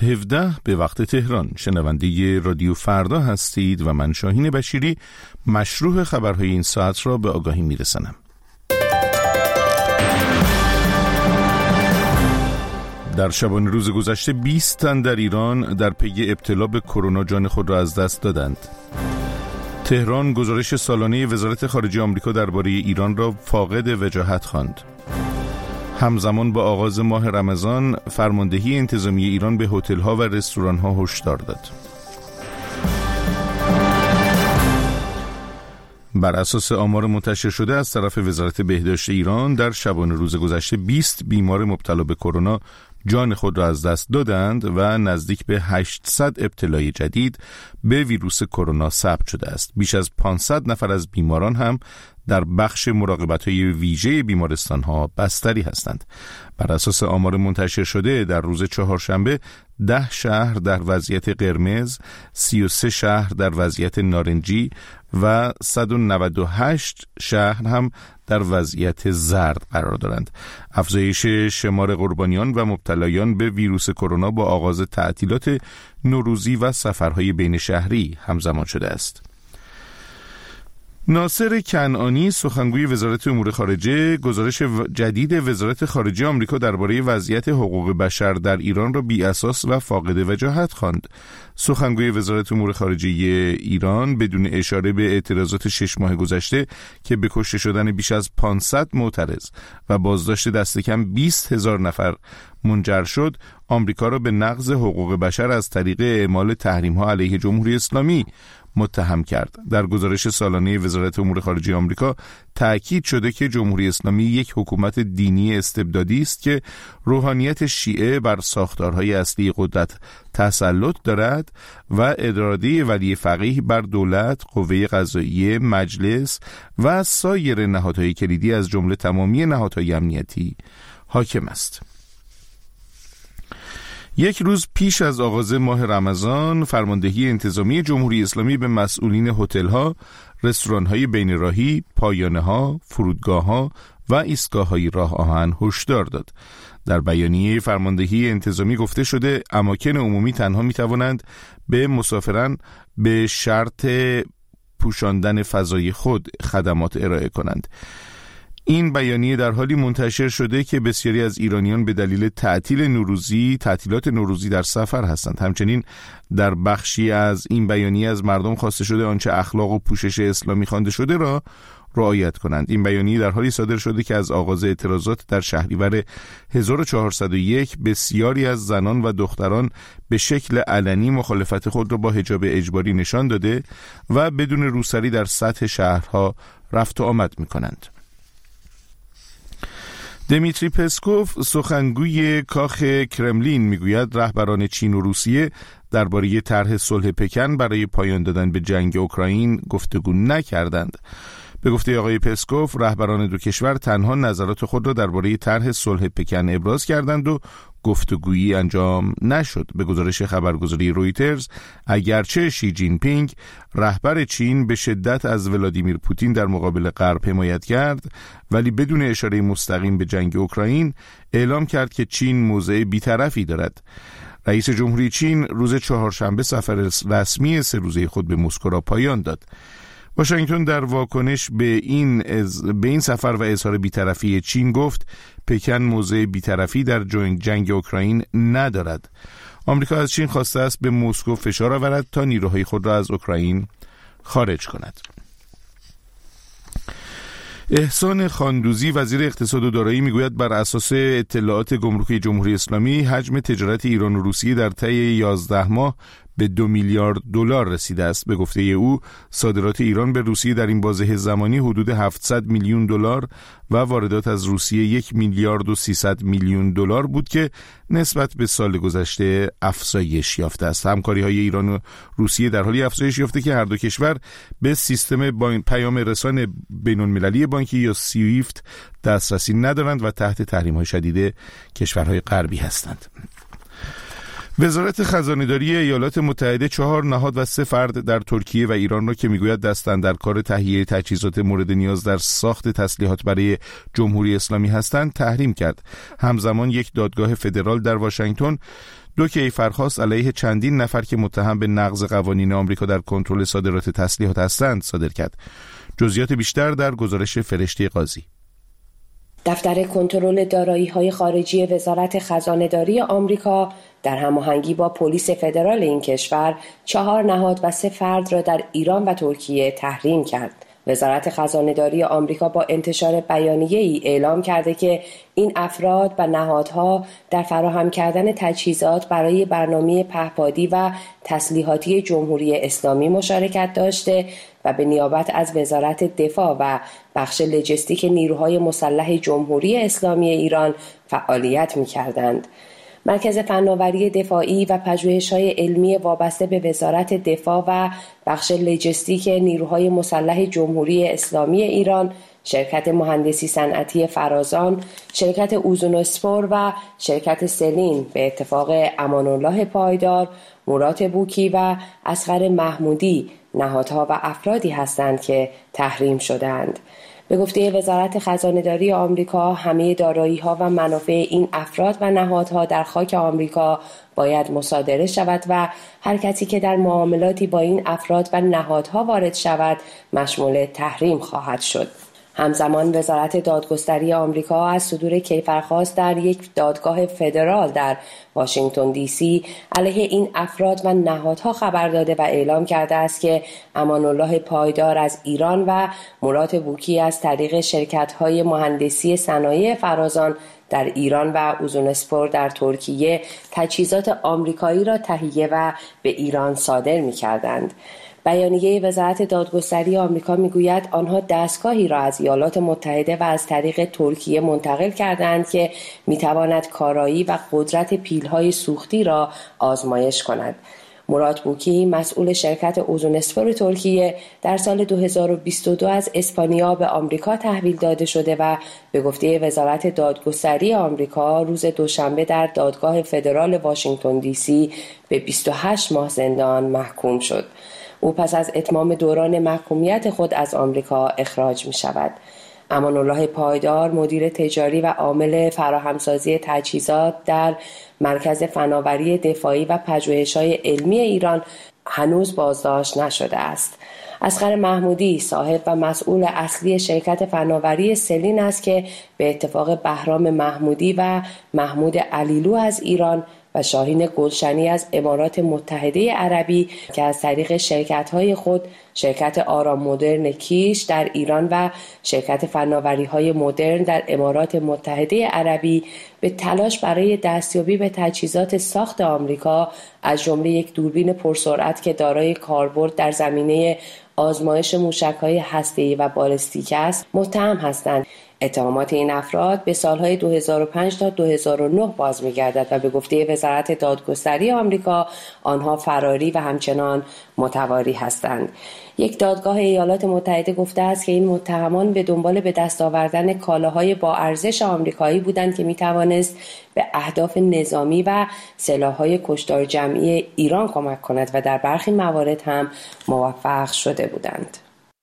17 به وقت تهران. شنونده رادیو فردا هستید و من شاهین بشیری مشروع خبرهای این ساعت را به آگاهی میرسانم. در شبانه روز گذشته 20 تن در ایران در پی ابتلا به کرونا جان خود را از دست دادند. تهران گزارش سالانه وزارت خارجه آمریکا درباره ایران را فاقد وجاهت خواند. همزمان با آغاز ماه رمضان فرماندهی انتظامی ایران به هتل‌ها و رستوران‌ها هشدار داد. بر اساس آمار منتشر شده از طرف وزارت بهداشت ایران در شبانه روز گذشته 20 بیمار مبتلا به کرونا جان خود را از دست دادند و نزدیک به 800 ابتلای جدید به ویروس کرونا ثبت شده است. بیش از 500 نفر از بیماران هم در بخش مراقبت‌های ویژه بیمارستان‌ها بستری هستند. بر اساس آمار منتشر شده در روز چهارشنبه 10 شهر در وضعیت قرمز، 33 شهر در وضعیت نارنجی و 198 شهر هم در وضعیت زرد قرار دارند. افزایش شمار قربانیان و مبتلایان به ویروس کرونا با آغاز تعطیلات نوروزی و سفرهای بین شهری همزمان شده است. ناصر کنعانی سخنگوی وزارت امور خارجه گزارش جدید وزارت خارجه آمریکا درباره وضعیت حقوق بشر در ایران را بی اساس و فاقد وجاهت خواند. سخنگوی وزارت امور خارجه ایران بدون اشاره به اعتراضات 6 ماه گذشته که به کشته شدن بیش از 500 معترض و بازداشت دست کم 20,000 نفر منجر شد، آمریکا را به نقض حقوق بشر از طریق اعمال تحریم‌ها علیه جمهوری اسلامی متهم کرد. در گزارش سالانه وزارت امور خارجه آمریکا تأکید شده که جمهوری اسلامی یک حکومت دینی استبدادی است که روحانیت شیعه بر ساختارهای اصلی قدرت تسلط دارد و اراده ولی فقیه بر دولت، قوه قضاییه، مجلس و سایر نهادهای کلیدی از جمله تمامی نهادهای امنیتی حاکم است. یک روز پیش از آغاز ماه رمضان، فرماندهی انتظامی جمهوری اسلامی به مسئولین هتل‌ها، رستوران‌های بین‌راهی، پایانه‌ها، فرودگاه‌ها و ایستگاه‌های راه آهن هشدار داد. در بیانیه فرماندهی انتظامی گفته شده اماکن عمومی تنها می‌توانند به مسافران به شرط پوشاندن فضای خود خدمات ارائه کنند. این بیانیه در حالی منتشر شده که بسیاری از ایرانیان به دلیل تعطیلات نوروزی در سفر هستند. همچنین در بخشی از این بیانیه از مردم خواسته شده آنچه اخلاق و پوشش اسلامی خوانده شده را رعایت کنند. این بیانیه در حالی صادر شده که از آغاز اعتراضات در شهریور 1401 بسیاری از زنان و دختران به شکل علنی مخالفت خود را با حجاب اجباری نشان داده و بدون روسری در سطح شهرها رفت و آمد می‌کنند. دمیتری پسکوف سخنگوی کاخ کرملین میگوید رهبران چین و روسیه درباره طرح صلح پکن برای پایان دادن به جنگ اوکراین گفتگو نکردند. به گفته آقای پسکوف رهبران دو کشور تنها نظرات خود را درباره طرح صلح پکن ابراز کردند و گفتگویی انجام نشد. به گزارش خبرگزاری رویترز اگرچه شی جین پینگ رهبر چین به شدت از ولادیمیر پوتین در مقابل غرب حمایت کرد، ولی بدون اشاره مستقیم به جنگ اوکراین اعلام کرد که چین موضع بی‌طرفی دارد. رئیس جمهوری چین روز چهارشنبه سفر رسمی 3 روزه خود به مسکو را پایان داد. واشنگتن در واکنش به این سفر و اظهار بی‌طرفی چین گفت پکن موضع بی‌طرفی در جنگ اوکراین ندارد. آمریکا از چین خواسته است به مسکو فشار آورد تا نیروهای خود را از اوکراین خارج کند. احسان خاندوزی وزیر اقتصاد و دارایی میگوید بر اساس اطلاعات گمرکی جمهوری اسلامی حجم تجارت ایران و روسیه در طی 11 ماه به 2 میلیارد دلار رسیده است. به گفته او صادرات ایران به روسیه در این بازه زمانی حدود 700 میلیون دلار و واردات از روسیه 1 میلیارد و 300 میلیون دلار بود که نسبت به سال گذشته افزایش یافته است. همکاری‌های ایران و روسیه در حالی افزایش یافته که هر دو کشور به سیستم پیام رسان بین‌المللی بانکی یا سویفت دسترسی ندارند و تحت تحریم‌های شدید کشورهای غربی هستند. وزارت خزانه‌داری ایالات متحده 4 نهاد و 3 فرد در ترکیه و ایران را که میگوید دستند در کار تهیه تجهیزات مورد نیاز در ساخت تسلیحات برای جمهوری اسلامی هستند تحریم کرد. همزمان یک دادگاه فدرال در واشنگتن 2 کیفرخواست علیه چندین نفر که متهم به نقض قوانین آمریکا در کنترل صادرات تسلیحات هستند صادر کرد. جزئیات بیشتر در گزارش فرشته قاضی. دفتر کنترل دارایی‌های خارجی وزارت خزانه‌داری آمریکا در هماهنگی با پلیس فدرال این کشور 4 نهاد و 3 فرد را در ایران و ترکیه تحریم کرد. وزارت خزانه‌داری آمریکا با انتشار بیانیه‌ای اعلام کرده که این افراد و نهادها در فراهم کردن تجهیزات برای برنامه پهپادی و تسلیحاتی جمهوری اسلامی مشارکت داشته و به نیابت از وزارت دفاع و بخش لجستیک نیروهای مسلح جمهوری اسلامی ایران فعالیت می‌کردند. مرکز فناوری دفاعی و پژوهش‌های علمی وابسته به وزارت دفاع و بخش لجستیک نیروهای مسلح جمهوری اسلامی ایران، شرکت مهندسی صنعتی فرازان، شرکت اوزونوسپور و شرکت سلین به اتفاق امان‌الله پایدار، مراد بوکی و اصغر محمودی نهادها و افرادی هستند که تحریم شدند. به گفته وزارت خزانه‌داری آمریکا، همه دارایی‌ها و منافع این افراد و نهادها در خاک آمریکا باید مصادره شود و هر کسی که در معاملاتی با این افراد و نهادها وارد شود مشمول تحریم خواهد شد. همزمان وزارت دادگستری آمریکا از صدور کیفرخواست در یک دادگاه فدرال در واشنگتن دی سی علیه این افراد و نهادها خبر داده و اعلام کرده است که امان‌الله پایدار از ایران و مراد بوکی از طریق شرکت‌های مهندسی صنایع فرازان در ایران و اوزونسپور در ترکیه تجهیزات آمریکایی را تهیه و به ایران صادر می‌کردند. بیانیه وزارت دادگستری آمریکا میگوید آنها دستگاهی را از ایالات متحده و از طریق ترکیه منتقل کردند که میتواند کارایی و قدرت پیل‌های سوختی را آزمایش کند. مراد بوکی، مسئول شرکت اوزونسپور ترکیه، در سال 2022 از اسپانیا به آمریکا تحویل داده شده و به گفته وزارت دادگستری آمریکا روز دوشنبه در دادگاه فدرال واشنگتن دی سی به 28 ماه زندان محکوم شد. او پس از اتمام دوران محکومیت خود از آمریکا اخراج می شود. امان‌الله پایدار، مدیر تجاری و عامل فراهمسازی تجهیزات در مرکز فناوری دفاعی و پژوهش‌های علمی ایران، هنوز بازداشت نشده است. اصغر محمودی، صاحب و مسئول اصلی شرکت فناوری سلین است که به اتفاق بهرام محمودی و محمود علیلو از ایران و شاهین گلشنی از امارات متحده عربی که از طریق شرکت‌های خود، شرکت آرام مدرن کیش در ایران و شرکت فناوری‌های مدرن در امارات متحده عربی به تلاش برای دستیابی به تجهیزات ساخت آمریکا از جمله یک دوربین پرسرعت که دارای کاربرد در زمینه آزمایش موشک‌های هسته‌ای و بالستیک است، متهم هستند. اتهامات این افراد به سالهای 2005 تا 2009 باز می‌گردد و به گفته وزارت دادگستری آمریکا آنها فراری و همچنان متواری هستند. یک دادگاه ایالات متحده گفته است که این متهمان به دنبال به دست آوردن کالاهای با ارزش آمریکایی بودند که می‌توانست به اهداف نظامی و سلاح‌های کشتار جمعی ایران کمک کند و در برخی موارد هم موفق شده بودند.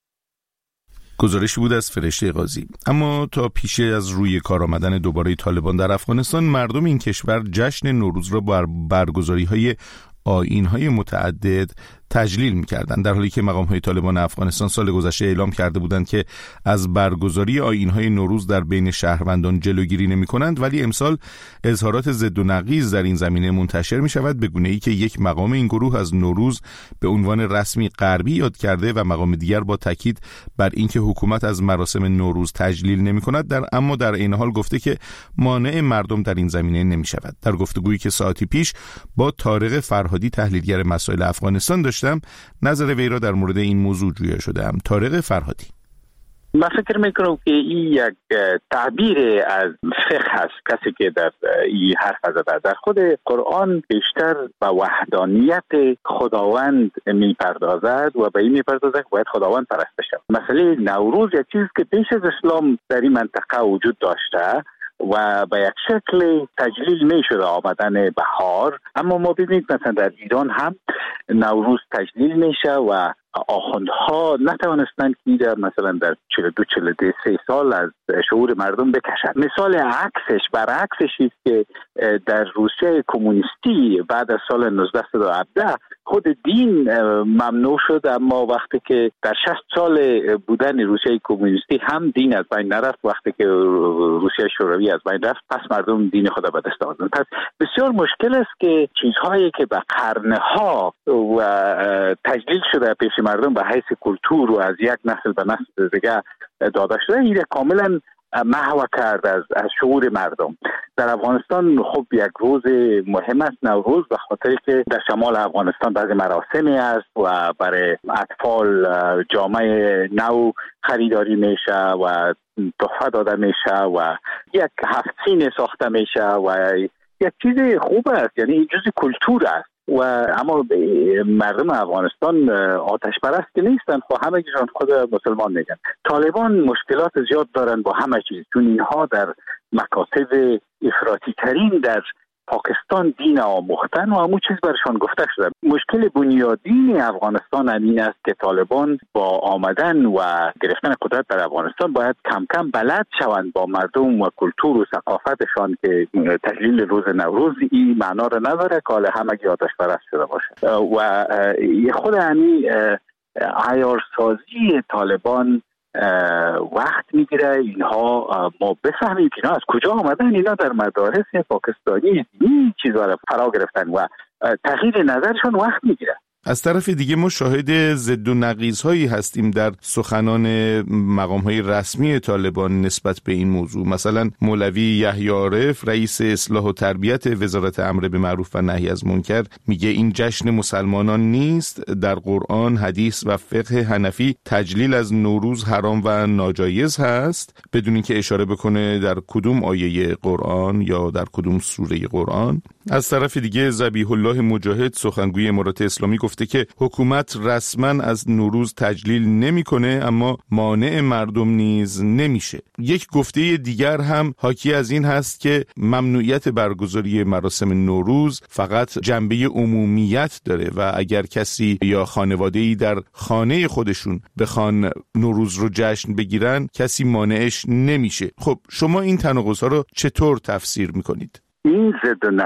گزارشی بود از فرشته قاضی. اما تا پیش از روی کار آمدن دوباره طالبان در افغانستان، مردم این کشور جشن نوروز را با برگزاری‌های آیین‌های متعدد تجلیل می‌کردند، در حالی که مقام‌های طالبان افغانستان سال گذشته اعلام کرده بودند که از برگزاری آیین‌های نوروز در بین شهروندان جلوگیری نمی‌کنند، ولی امسال اظهارات ضد و نقیض در این زمینه منتشر می‌شود، به گونه‌ای که یک مقام این گروه از نوروز به عنوان رسمی غربی یاد کرده و مقام دیگر با تاکید بر اینکه حکومت از مراسم نوروز تجلیل نمی‌کند، اما در این حال گفته که مانع مردم در این زمینه نمی‌شود. در گفتگویی که ساعتی پیش با طارق فرهادی تحلیلگر مسائل افغانستان داشتم، نظر وی را در مورد این موضوع جویا شدم. طارق فرهادی: من فکر میکنم که این یک تعبیر از فقه هست. کسی که در این حرف زده در خود قرآن بیشتر به وحدانیت خداوند میپردازد و به این میپردازد که باید خداوند پرسته شود. مسئله نوروز یک چیز که پیش از اسلام در این منطقه وجود داشته و به یک شکل تجلیل می شده آمدن بهار، اما ما ببینید مثلا در ایران هم نوروز تجلیل میشه و آخوندها نتوانستند که مثلا در 42-43 سال از شعور مردم بکشند. مثال عکسش برعکسش است که در روسیه کمونیستی بعد از سال 1917 خود دین ممنوع شد، اما وقتی که در 60 سال بودن روسیه کمونیستی هم دین از بین نرفت، وقتی که روسیه شوروی از بین رفت پس مردم دین خود به دست آوردند. پس بسیار مشکل است که چیزهایی که به قرنها و تجلیل شده پیش مردم به حیث کلتور و از یک نسل به نسل دیگه داده شده این کاملا محو کرد از شعور مردم. در افغانستان خب یک روز مهم است نوروز، به خاطر که در شمال افغانستان بعضی مراسمی است و برای اطفال جامعه نو خریداری میشه و تحفه داده میشه و یک هفت سین ساخته میشه و یک چیز خوب است، یعنی جزء کلتور است. و اما مردم افغانستان آتش پرست که نیستن، خب همه چیزان خود مسلمان میگن. طالبان مشکلات زیاد دارن با همه چیز، چون اینها در مکاتب افراطی ترین در پاکستان دین آموختن و همون چیز برشان گفته شده. مشکل بنیادین افغانستان این است که طالبان با آمدن و گرفتن قدرت در افغانستان باید کم کم بلد شوند با مردم و کلتور و ثقافتشان که تجلیل روز نوروز این معنا را نداره که حالا همگی آتش پرست شده باشه و خود همین عیارسازی طالبان وقت میگیره. اینها ما بفهمیم که اینا از کجا آمدن. اینا در مدارس پاکستانی این چیزها را فرا گرفتن و تغییر نظرشون وقت میگیره. از طرف دیگه ما شاهد ضد و نقیض‌هایی هستیم در سخنان مقام‌های رسمی طالبان نسبت به این موضوع. مثلا مولوی یحیی عارف رئیس اصلاح و تربیت وزارت امر به معروف و نهی از منکر میگه این جشن مسلمانان نیست. در قرآن، حدیث و فقه حنفی تجلیل از نوروز حرام و ناجایز هست، بدون اینکه اشاره بکنه در کدوم آیه قرآن یا در کدوم سوره قرآن. از طرف دیگه ذبیح الله مجاهد سخنگوی امارات اسلامی گفته که حکومت رسما از نوروز تجلیل نمیکنه، اما مانع مردم نیز نمیشه. یک گفته دیگر هم حاکی از این هست که ممنوعیت برگزاری مراسم نوروز فقط جنبه عمومیت داره و اگر کسی یا خانواده‌ای در خانه خودشون بخوان نوروز رو جشن بگیرن کسی مانعش نمیشه. خب شما این تناقض‌ها رو چطور تفسیر میکنید؟ این ضد و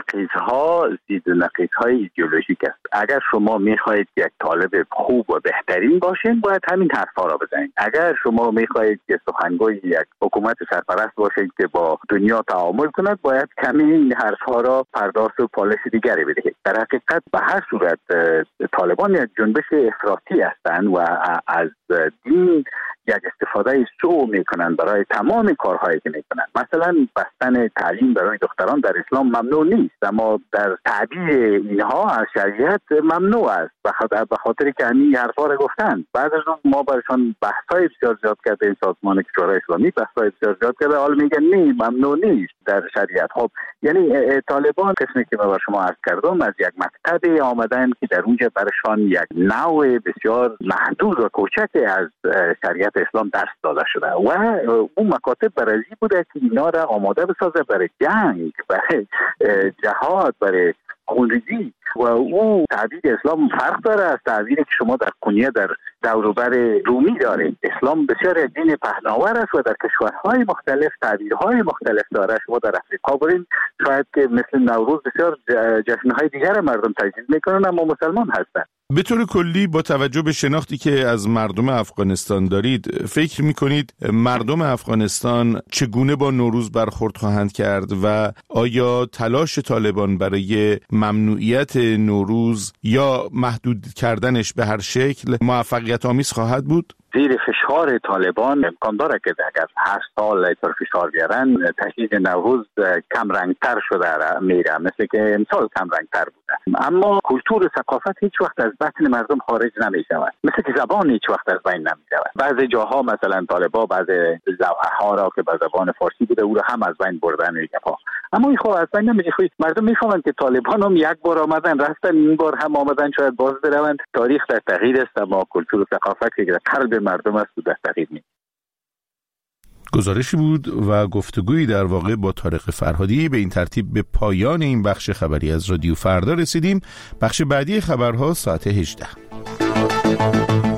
نقیض‌های ایدئولوژیک است. اگر شما میخواهید یک طالب خوب و بهترین باشین باید همین حرفا را بزنید. اگر شما میخواهید که سخنگوی یک حکومت سرپرست باشید که با دنیا تعامل کند باید کمی این حرفا را پرداخت و پالش دیگری بدهید. در حقیقت به هر صورت طالبان یک جنبش افراطی هستند و از دین یک استفاده سو میکنن برای تمام کارهایی که میکنن. مثلا بستن تعلیم برای دختران در اسلام ممنوع نیست، اما در تعبیر اینها از شریعت ممنوع است به خاطر که همین حرفا را گفتن. بعد از اون ما برشان بحث‌های بسیار زیاد کرده، سازمان شورای اسلامی بحث‌های بسیار زیاد کرده، حالا میگن نه ممنوع نیست در شریعت. خب یعنی طالبان قسمی که من بر شما عرض کردم از یک مکتب آمدن که در اونجا برشان یک نوع بسیار محدود و کوچک از شریعت اسلام درس داده شده و اون مکاتب برای بوده که اینا را آماده بسازه برای جنگ، برای جهاد، برای خونریزی. و او تعبیر اسلام فرق داره از تعبیری که شما در کنیه در دوروبر رومی دارید. اسلام بسیار یک دین پهناور است و در کشورهای مختلف تعبیرهای مختلف داره. شما در افریقا برید شاید که مثل نوروز بسیار جشنهای دیگر مردم تجلیل میکنن اما مسلمان هستند. به طور کلی با توجه به شناختی که از مردم افغانستان دارید فکر میکنید مردم افغانستان چگونه با نوروز برخورد خواهند کرد و آیا تلاش طالبان برای ممنوعیت نوروز یا محدود کردنش به هر شکل موفقیت آمیز خواهد بود؟ زیر فشار طالبان امکان داره که اگر هر سال اینطور فشار بیارن تجلیل نوروز کم رنگتر شده میره، مثل که امسال کم رنگتر بوده. اما کلتور و ثقافت هیچ وقت از بطن مردم خارج نمیشود، مثل که زبان هیچ وقت از بین نمیرود. بعضی جاها مثلا طالبان بعضی لوحه‌ها را که به زبان فارسی بوده او را هم از بین بردن میگه، اما این خب از بین نمیره. مردم میفهمند که طالبان هم یک بار آمدن رفتن، این بار هم آمدن شاید باز بروند. تاریخ در تغییر است اما کلتور و ثقافت که در قلب مردم است و در تغییر نیست. گزارشی بود و گفتگویی در واقع با طارق فرهادی. به این ترتیب به پایان این بخش خبری از رادیو فردا رسیدیم. بخش بعدی خبرها ساعت 18.